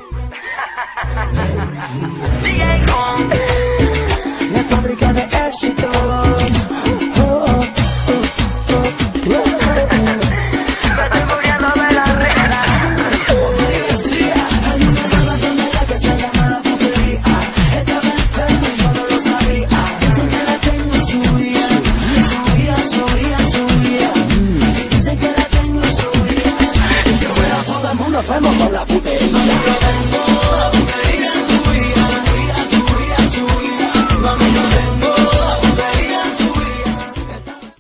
La fábrica de éxitos. Me estoy muriendo de la risa. Hay una nueva tonera que se llama la futuría. Estaba enferma y yo no lo sabía. Dicen que la tengo subida. Dicen que la tengo subida. Yo veo a todo el mundo enfermo con la putería.